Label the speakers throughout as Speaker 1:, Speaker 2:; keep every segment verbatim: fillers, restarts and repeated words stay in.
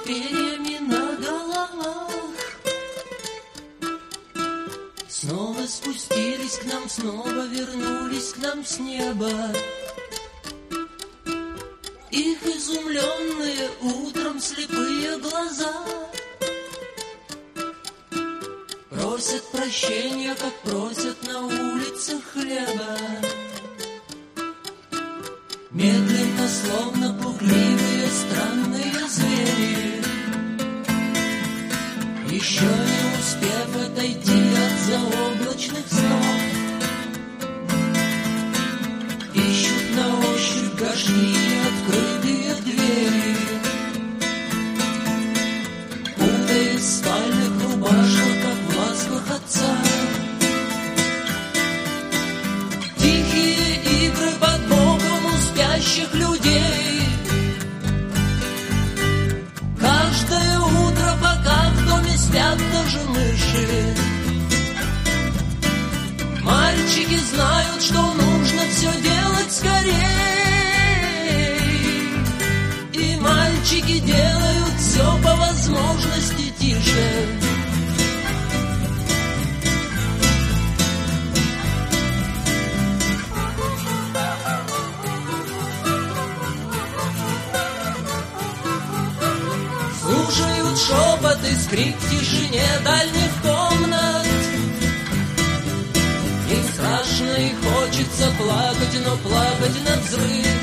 Speaker 1: перьями на головах. Снова спустились к нам, снова вернулись к нам с неба. Их изумленные утром слепые глаза просят прощения, как просят на улицах хлеба. Медленно, словно пугливые странные звери, еще не успев отойти от заоблачных снов, ищут на ощупь горшки открытые двери, путаясь в спальных рубашках, как в ласках отца. Тихие игры под боком у спящих людей. Каждое утро, пока в доме спят даже мыши, мальчики знают, что нужно все делать скорее. И мальчики делают все по возможности тише. Слушают шепот и скрип в тишине дальних комнат. Им страшно и хочется плакать, но плакать навзрыд.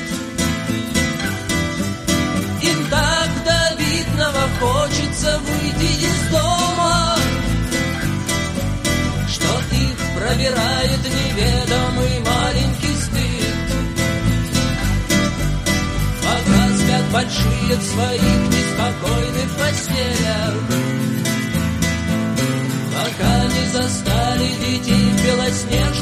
Speaker 1: Им так до видного хочется выйти из дома, что их пробирает неведомый маленький стыд. Пока спят большие в своих неспокойных постелях, пока не застали детей в белоснежных